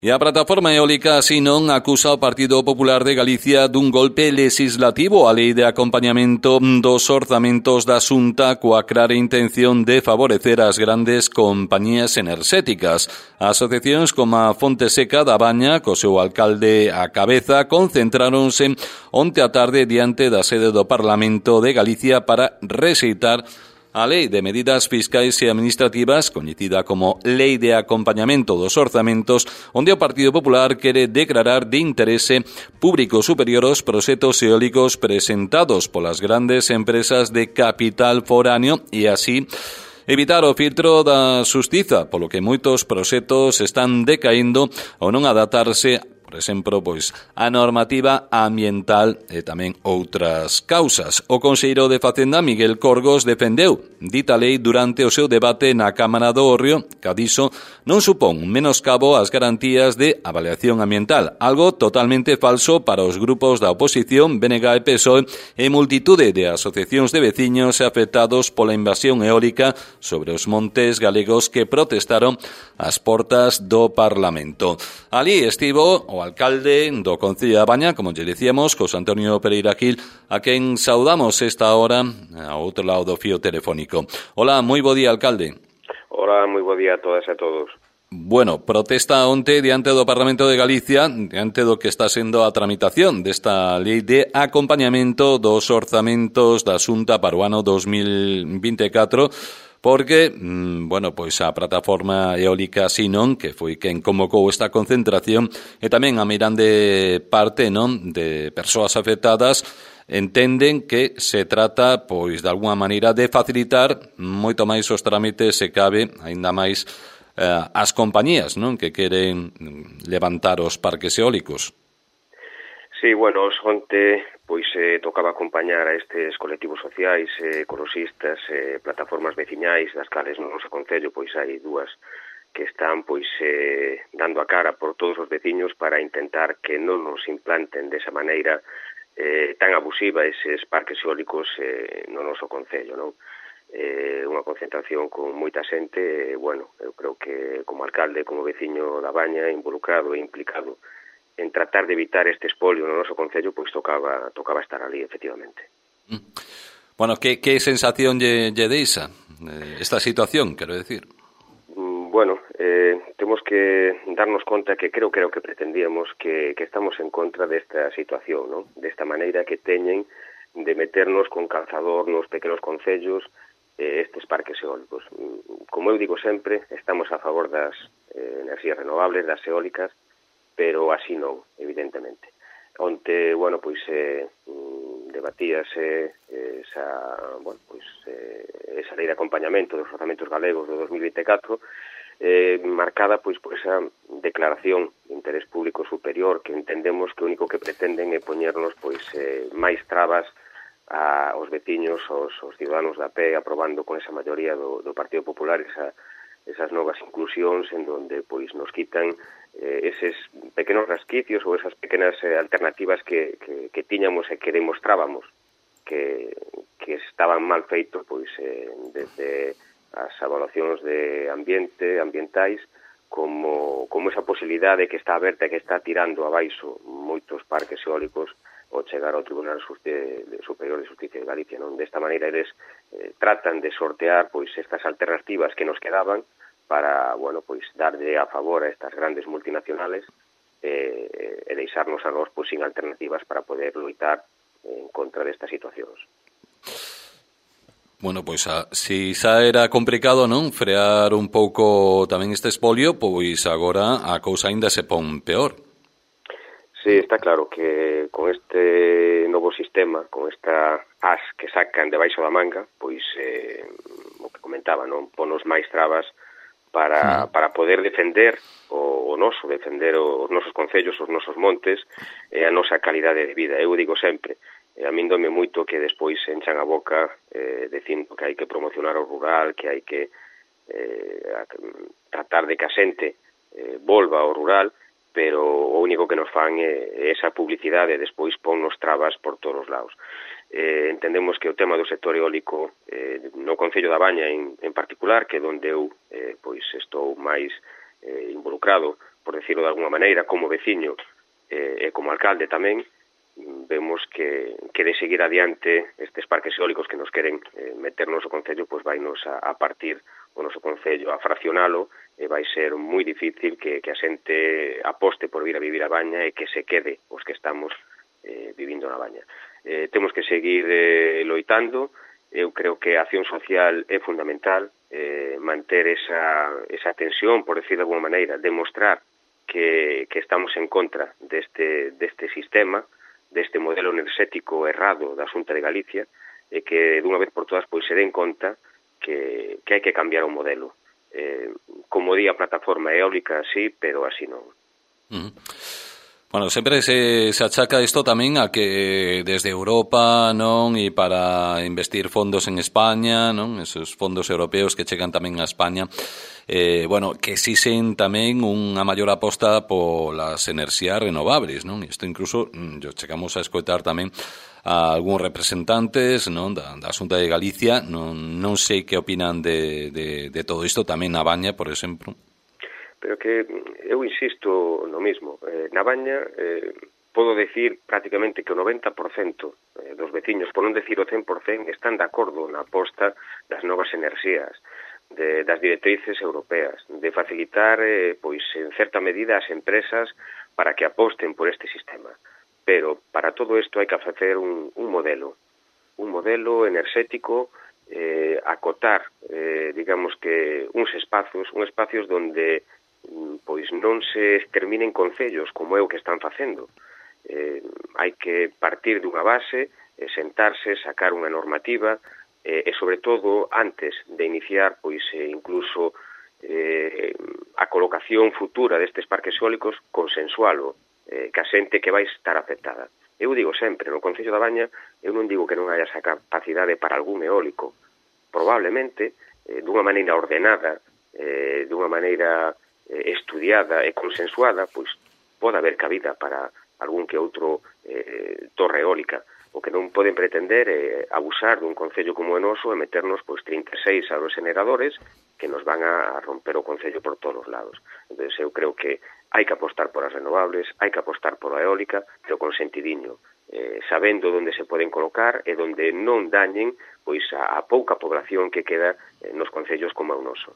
E a plataforma eólica Sinon acusa o Partido Popular de Galicia dun golpe legislativo á lei de acompañamento dos orzamentos da Xunta coa clara intención de favorecer as grandes compañías enerxéticas. Asociacións como a Fonte Seca da Baña, co seu alcalde á cabeza, concentráronse onte á tarde diante da sede do Parlamento de Galicia para rexeitar a Lei de Medidas Fiscais e Administrativas, coñecida como Lei de Acompañamento dos Orzamentos, onde o Partido Popular quere declarar de interese público superior os proxectos eólicos presentados polas grandes empresas de capital foráneo e así evitar o filtro da xustiza, polo que moitos proxectos están decaíndo ou non adaptarse, por exemplo, a normativa ambiental e tamén outras causas. O conselleiro de Facenda, Miguel Corgos, defendeu dita lei durante o seu debate na Cámara do Hórreo, que diso non supón un menoscabo ás garantías de avaliación ambiental, algo totalmente falso para os grupos da oposición, BNG e PSOE, e multitude de asociacións de veciños afectados pola invasión eólica sobre os montes galegos que protestaron ás portas do Parlamento. Ali estivo o alcalde do Concello da Baña, como lle dicíamos, José Antonio Pereira Gil, a quen saudamos esta hora ao outro lado do fío telefónico. Hola, moi bo día, alcalde. Hola, moi bo día a todas e a todos. Bueno, protesta onte diante do Parlamento de Galicia, diante do que está sendo a tramitación desta lei de acompañamento dos orzamentos da Xunta para o ano 2024, porque, a plataforma eólica Sinon, que foi quen convocou esta concentración, e tamén a meirande parte, de persoas afectadas, entenden que se trata, de alguna maneira, de facilitar moito máis os trámites, se cabe, aínda máis, as compañías, que queren levantar os parques eólicos. Sí, bueno, onte tocaba acompañar a estes colectivos sociais, ecoloxistas, plataformas veciñais, das cales no noso concello hai dúas que están dando a cara por todos os veciños para intentar que non nos implanten desa maneira tan abusiva eses parques eólicos no noso concello, non? Unha concentración con moita xente, eu creo que como alcalde, como veciño da Baña, involucrado e implicado en tratar de evitar este espolio no noso concello, tocaba estar ali, efectivamente. Bueno, que sensación lle deixa esta situación, quero decir? Temos que darnos conta que creo que pretendíamos que estamos en contra desta situación, non? Desta maneira que teñen de meternos con calzador nos pequenos concellos estes parques eólicos. Como eu digo sempre, estamos a favor das enerxías renovables, das eólicas, pero así non, evidentemente. Onte, debatíase esa lei de acompañamento dos orzamentos galegos do 2024, marcada por esa declaración de interés público superior, que entendemos que o único que pretenden é poñernos máis trabas aos veciños, aos ciudadanos da pé, aprobando con esa maioría do Partido Popular esas novas inclusións en donde nos quitan eses pequenos rasquicios ou esas pequenas alternativas que tiñamos e que demostrábamos que estaban mal feitos desde as evaluacións de ambientais, como esa posibilidade que está aberta e que está tirando abaixo moitos parques eólicos ao chegar ao Tribunal Superior de Justicia de Galicia, non? Desta maneira eles tratan de sortear estas alternativas que nos quedaban para, darlle a favor a estas grandes multinacionales e deixarnos a nós sin alternativas para poder loitar en contra destas situacións. Bueno, si xa era complicado, non, frear un pouco tamén este espolio, agora a cousa ainda se pon peor. Sí, está claro que con este novo sistema, con esta as que sacan debaixo da manga, o que comentaba, non, ponos máis trabas para poder defender os nosos concellos, os nosos montes e a nosa calidade de vida. Eu digo sempre, a min dome moito que despois enchan a boca dicindo que hai que promocionar o rural, que hai que tratar de que a xente volva ao rural, pero o único que nos fan é esa publicidade e despois ponnos trabas por todos os lados. Entendemos que o tema do sector eólico no Concello da Baña en particular, que é onde eu estou máis involucrado por decirlo de alguna maneira, como veciño e como alcalde tamén, vemos que de seguir adiante estes parques eólicos que nos queren meter no noso concello, pois vainos a partir o noso concello, a fraccionalo, e vai ser moi difícil que a xente aposte por vir a vivir a Baña e que se quede os que estamos vivindo na Baña. Temos que seguir loitando. Eu creo que a acción social é fundamental, manter esa tensión, por decir de alguna maneira, demostrar que estamos en contra deste sistema, deste modelo enerxético errado da Xunta de Galicia, e que dunha vez por todas pois se den conta que hai que cambiar o modelo. Como di a plataforma eólica, sí, pero así non. Bueno, sempre se achaca isto tamén a que desde Europa, non, e para investir fondos en España, non, esos fondos europeos que chegan tamén a España, bueno, que exixen tamén unha maior aposta polas enerxías renovables, non? Isto incluso chegamos a escoitar tamén a algúns representantes, non, da Xunta de Galicia, non sei que opinan de todo isto tamén na Baña, por exemplo. Pero que eu insisto no mismo. Na Baña podo decir prácticamente que o 90% dos veciños, por non decir o 100%, están de acordo na aposta das novas enerxías, das directrices europeas, de facilitar, pois, en certa medida as empresas para que aposten por este sistema. Pero para todo isto hai que facer un modelo enerxético, acotar, digamos que uns espacios donde pois non se terminen concellos como é o que están facendo. Hai que partir dunha base, sentarse, sacar unha normativa e sobre todo antes de iniciar pois incluso a colocación futura destes parques eólicos, consensualo, que a xente que vai estar afectada. Eu digo sempre, no Concello da Baña, eu non digo que non haya esa capacidade para algún eólico. Probablemente, dunha maneira ordenada, dunha maneira estudiada e consensuada, pois pode haber cabida para algún que outro torre eólica. O que non poden pretender é abusar dun concello como o noso e meternos pois 36 aerogeneradores que nos van a romper o concello por todos os lados. Entón, eu creo que hai que apostar por as renovables, hai que apostar por a eólica, pero con sentidiño, sabendo onde se poden colocar e onde non dañen pois a pouca población que queda nos concellos como o noso.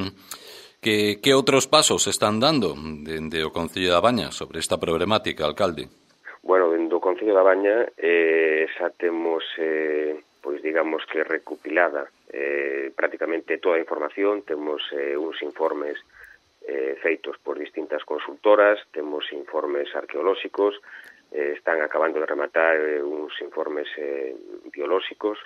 Que outros pasos están dando dende o Concello da Baña sobre esta problemática, alcalde? Bueno, dende o Concello da Baña xa temos, pois digamos que recopilada prácticamente toda a información, temos uns informes feitos por distintas consultoras, temos informes arqueolóxicos, están acabando de rematar uns informes biolóxicos,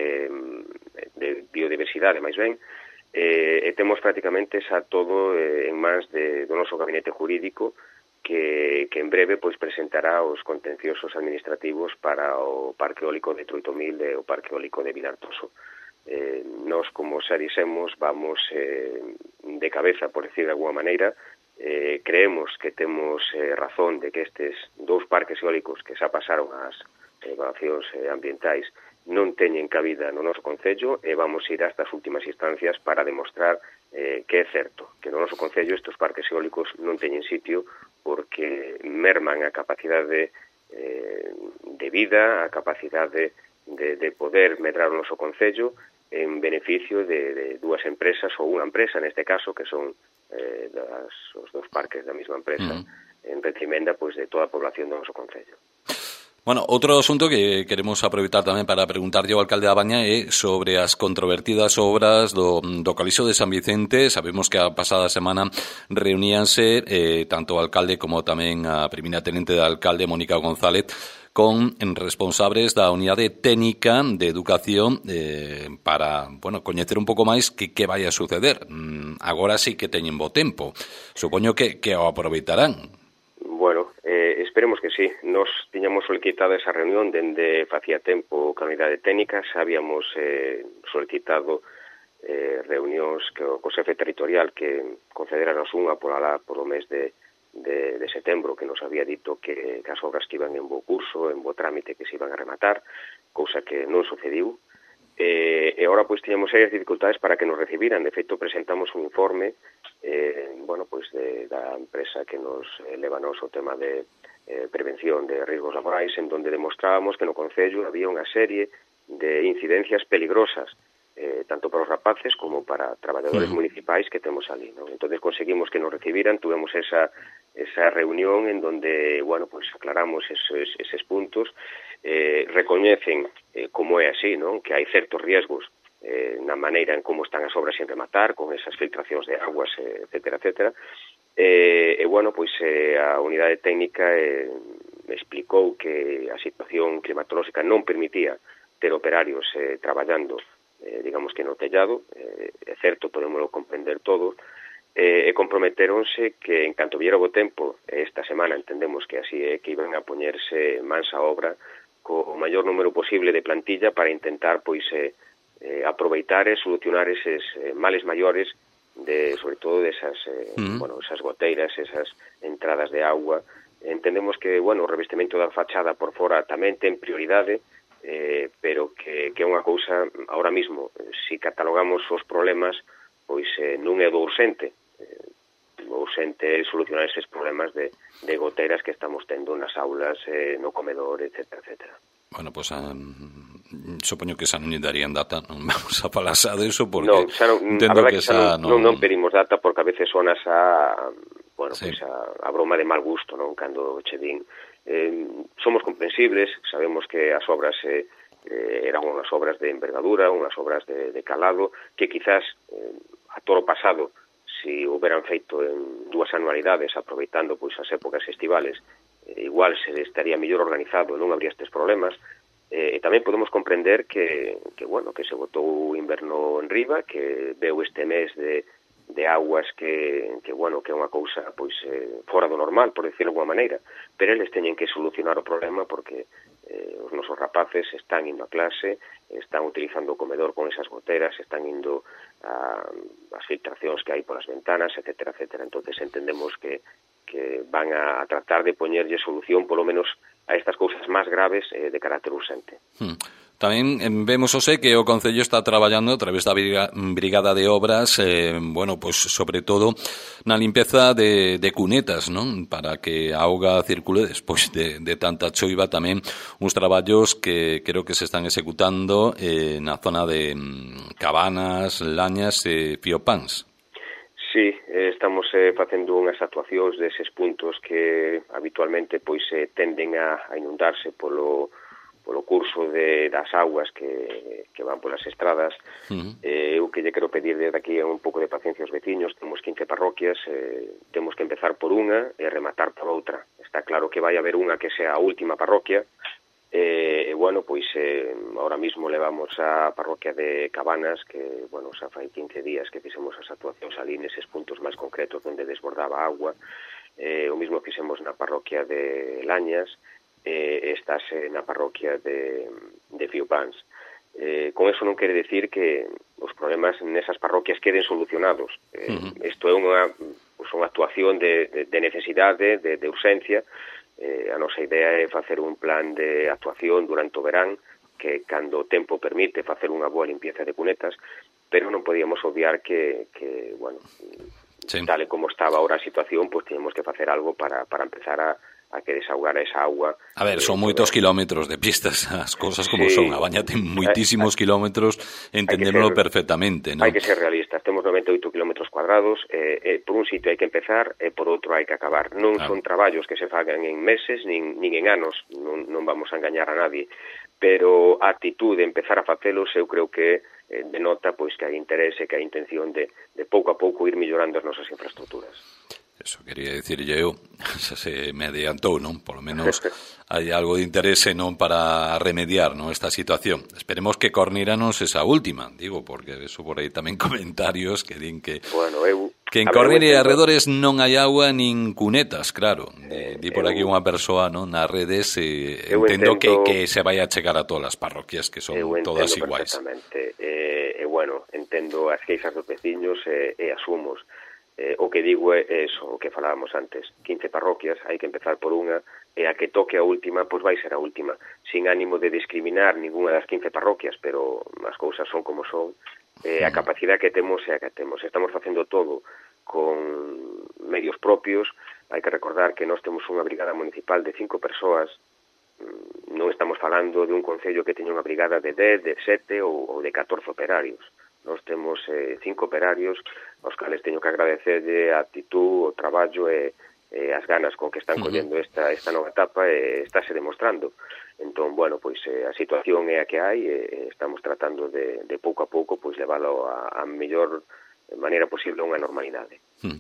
de biodiversidade, máis ben, e temos prácticamente xa todo en mans do noso gabinete jurídico que en breve pois presentará os contenciosos administrativos para o Parque Eólico de Troitomil e o Parque Eólico de Vilartoso. Nós, como xa dixemos, vamos de cabeza, por decir de alguma maneira. Creemos que temos razón de que estes dous parques eólicos que xa pasaron as evaluacións ambientais non teñen cabida no noso concello e vamos ir a estas últimas instancias para demostrar que é certo, que no noso concello estes parques eólicos non teñen sitio porque merman a capacidade de vida, a capacidade de poder medrar o noso concello en beneficio de dúas empresas ou unha empresa, neste caso, que son os dos parques da mesma empresa, en detrimento pois, de toda a población do noso concello. Bueno, outro asunto que queremos aproveitar tamén para preguntarlle ao alcalde da Baña é sobre as controvertidas obras do Calixo de San Vicente. Sabemos que a pasada semana reuníanse tanto o alcalde como tamén a primeira tenente de alcalde, Mónica González, con responsables da Unidade Técnica de Educación para, bueno, coñecer un pouco máis que vai a suceder. Agora sí que teñen bo tempo. Supoño que o aproveitarán. Bueno, esperemos que sí. Nos tiñamos solicitado esa reunión dende facía tempo ca Unidade Técnica, xa habíamos solicitado reunións co xefe territorial que concederanos unha por o mes de setembro, que nos había dito que as obras que iban en bo curso, en bo trámite, que se iban a rematar, cousa que non sucediu. E agora pois tiñamos serias dificultades para que nos recibiran. De feito, presentamos un informe da empresa que nos leva nos o tema de prevención de riscos laborais, en donde demostrábamos que no Concello había unha serie de incidencias peligrosas, tanto para os rapaces como para traballadores municipais que temos ali, ¿no? Entonces conseguimos que nos recibiran, tuvemos esa reunión en donde, aclaramos eses puntos, recoñecen como é así, ¿no? Que hai certos riesgos na maneira en como están as obras sin rematar, con esas filtracións de aguas, etcétera, etcétera. A unidade técnica explicou que a situación climatolóxica non permitía ter operarios traballando, digamos que no tellado, é certo, podémoslo comprender todo, e comprometeronse que en canto viera o tempo, esta semana entendemos que así é, que iban a poñerse mans a obra co maior número posible de plantilla para intentar aproveitar e solucionar eses males maiores sobre todo desas esas goteiras, esas entradas de agua. Entendemos que, o revestimento da fachada por fora tamén ten prioridade, pero que é unha cousa, ahora mismo, si catalogamos os problemas, pois non é do urxente. O urxente é solucionar eses problemas de goteiras que estamos tendo nas aulas, no comedor, etcétera, etcétera. Bueno, pois supoño que xa non lle darían data, non vamos a falar xa de eso, porque entendo que xa non pedimos data, porque a veces sonas a broma de mal gusto, non? Cando che din. Somos comprensibles, sabemos que as obras eran unhas obras de envergadura, unhas obras de calado, que quizás a toro pasado, si houberan feito en 2 anualidades, aproveitando as épocas estivales, igual se estaría mellor organizado, non habría estes problemas. E tamén podemos comprender que se botou o inverno en riba, que veu este mes de aguas que é unha cousa fora do normal, por decirlo de alguma maneira, pero eles teñen que solucionar o problema porque os nosos rapaces están indo a clase, están utilizando o comedor con esas goteras, están indo as filtracións que hai polas ventanas, etcétera, etcétera. Entonces entendemos que van a tratar de poñerlle solución, polo menos, a estas cousas máis graves de carácter urxente. Tamén vemos que o Concello está traballando a través da Brigada de Obras, sobre todo na limpeza de cunetas, non? Para que a auga circule despois de tanta choiva. Tamén uns traballos que creo que se están executando na zona de Cabanas, Lañas e Fiopáns. Sí, estamos facendo unhas actuacións deses puntos que habitualmente tenden a inundarse polo curso das aguas que van polas estradas. Eu que lle quero pedir desde aquí un pouco de paciencia aos veciños. Temos 15 parroquias, temos que empezar por unha e rematar por outra. Está claro que vai haber unha que sea a última parroquia. Ahora mismo levamos a parroquia de Cabanas, que, xa fai 15 días que fixemos as actuacións ali neses puntos máis concretos onde desbordaba agua. O mismo fixemos na parroquia de Lañas, estás na parroquia de Fiopáns. Con eso non quere decir que os problemas nesas parroquias queden solucionados. Isto é unha actuación de necesidade, de urxencia. A nosa idea é facer un plan de actuación durante o verán, que cando o tempo permite facer unha boa limpieza de cunetas, pero non podíamos obviar que tal e como estaba ahora a situación, teníamos que facer algo para empezar a que desaugar esa agua. A ver, son moitos kilómetros de pistas, as cousas como son. A Baña ten moitísimos kilómetros, entendémolo perfectamente, non? Hai que ser realistas, temos 98 kilómetros cuadrados, por un sitio hai que empezar e por outro hai que acabar. Non son traballos que se fagan en meses, nin en anos, non vamos a engañar a nadie, pero a actitude de empezar a facelos eu creo que denota que hai interese, que hai intención de pouco a pouco ir mellorando as nosas infraestructuras. Eso quería dicirlle eu, xa se me adiantou, non? Por lo menos hai algo de interese, non, para remediar, non, esta situación. Esperemos que Cornira non esa última, digo, porque eso por aí tamén comentarios que din que en Cornira e arredores non hai agua nin cunetas, claro. Di por aquí unha persoa, non, nas redes, entendo que se vai a chegar a todas as parroquias, que son todas iguais. Perfectamente. Entendo as queixas dos veciños e asumos. O que digo é eso, o que falábamos antes, 15 parroquias, hai que empezar por unha, e a que toque a última, pois vai ser a última, sin ánimo de discriminar ninguna das 15 parroquias, pero as cousas son como son, a capacidade que temos é a que temos. Estamos facendo todo con medios propios, hai que recordar que nós temos unha brigada municipal de 5 persoas, non estamos falando de un concello que teña unha brigada de 10, de 7 ou de 14 operarios. Nós temos 5 operarios aos cales teño que agradecerlle a actitud, o traballo e as ganas con que están collendo esta nova etapa e estáse demostrando. Entón, bueno, pois a situación é a que hai e estamos tratando de pouco a pouco pois leválo a mellor maneira posible a unha normalidade.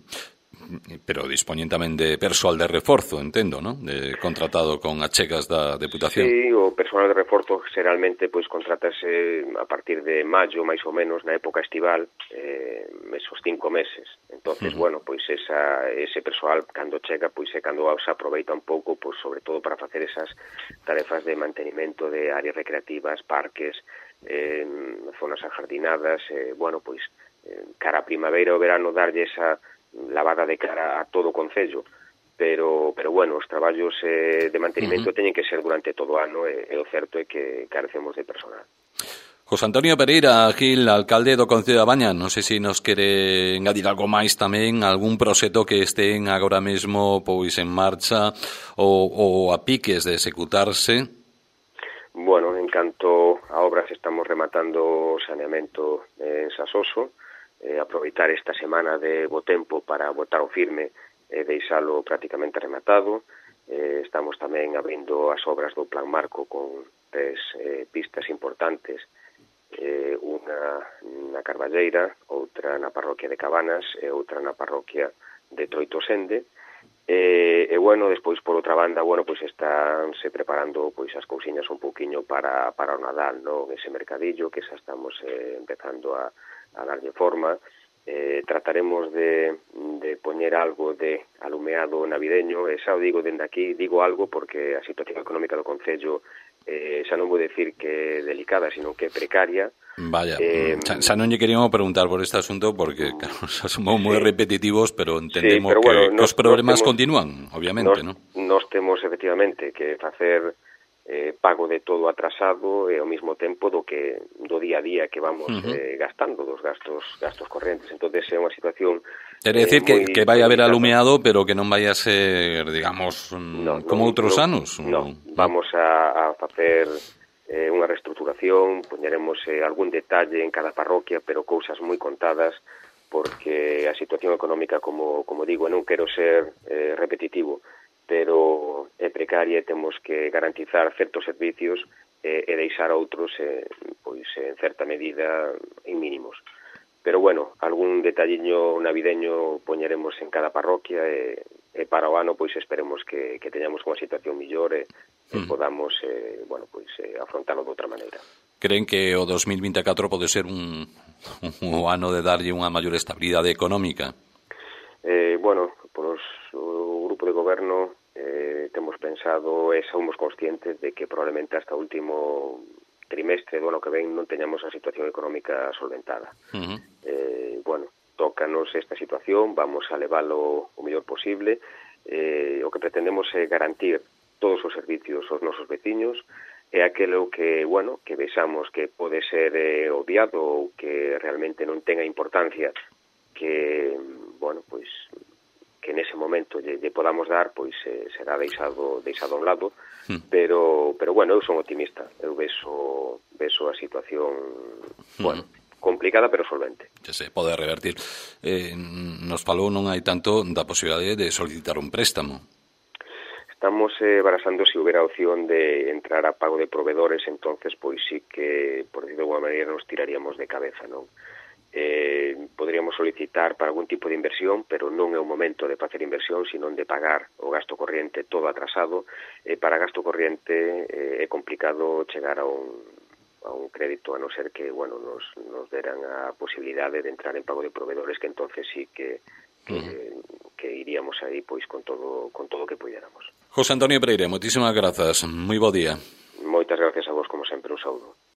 Pero dispoñen tamén de persoal de reforzo, entendo, non? De contratado con achegas da Deputación. Sí, o persoal de reforzo xeralmente pois contratase a partir de maio, máis ou menos, na época estival, esos 5 meses. Entonces, bueno, pois ese persoal cando chega, pois é cando se aproveita un pouco, pois sobre todo para facer esas tarefas de mantenimento de áreas recreativas, parques, zonas ajardinadas, bueno, pois cara a primavera ou verano darlle esa lavada de cara a todo o concello, pero bueno, os traballos de mantenimento teñen que ser durante todo o ano e o certo é que carecemos de personal. José Antonio Pereira Gil, alcalde do Concello da Baña, non sei se nos quere engadir algo máis tamén, algún proxecto que estén agora mesmo pois en marcha ou a piques de executarse. Bueno, en canto a obras estamos rematando o saneamento en Sasoso, aproveitar esta semana de bo tempo para botar o firme e deixalo prácticamente rematado. Estamos tamén abrindo as obras do Plan Marco con 3 pistas importantes, unha na Carballeira, outra na parroquia de Cabanas e outra na parroquia de Troitosende. E bueno, despois por outra banda, bueno, pois estánse preparando pois as cousiñas un pouquiño para o Nadal, non? Ese mercadillo que xa estamos empezando a darlle forma. Trataremos de poñer algo de alumeado navideño, e xa o digo dende aquí, digo algo porque a situación económica do Concello xa non vou decir que é delicada, sino que é precaria. Vaya, xa non lle queríamos preguntar por este asunto porque claro, xa somos moi repetitivos, pero entendemos pero bueno, que os problemas continúan, obviamente, non? Nós temos efectivamente que facer pago de todo atrasado e ao mesmo tempo do día a día que vamos gastando dos gastos correntes. Entonces é unha situación quere decir que vai haber alumeado, pero que non vai a ser, digamos, como outros anos. Non, vamos a facer unha reestruturación, poñeremos algún detalle en cada parroquia, pero cousas moi contadas, porque a situación económica, como digo, non quero ser repetitivo, pero é precaria e temos que garantizar certos servicios e deixar outros pois en certa medida en mínimos. Pero bueno, algún detalliño navideño poñeremos en cada parroquia e para o ano pois esperemos que teñamos unha situación mellor e podamos bueno, pois afrontalo de outra maneira. Creen que o 2024 pode ser un ano de darlle unha maior estabilidade económica? Bueno, o grupo de goberno temos pensado e somos conscientes de que probablemente hasta o último trimestre do ano que ven non teñamos a situación económica solventada. Bueno, tócanos esta situación, vamos a leválo o mellor posible. O que pretendemos é garantir todos os servicios aos nosos veciños e aquilo que, bueno, que vexamos que pode ser obviado ou que realmente non tenga importancia que, bueno, pois que nese momento lle podamos dar, pois será deixado a un lado, pero bueno, eu son optimista, eu vexo a situación, bueno, complicada pero solvente. Que se pode revertir. Nos falou non hai tanto da posibilidade de solicitar un préstamo. Estamos barasando se houbera opción de entrar a pago de proveedores, entonces pois sí que, por decirlo de alguma maneira, nos tiraríamos de cabeza, non? Poderíamos solicitar para algún tipo de inversión, pero non é o momento de facer inversión, sino de pagar o gasto corriente todo atrasado. Para gasto corriente é complicado chegar a un crédito, a non ser que, bueno, nos deran a posibilidade de entrar en pago de proveedores, que entonces sí que iríamos aí pois con todo o que puidéramos. José Antonio Pereira, moitísimas grazas, moi bo día. Moitas gracias a vos, como sempre, un saúdo.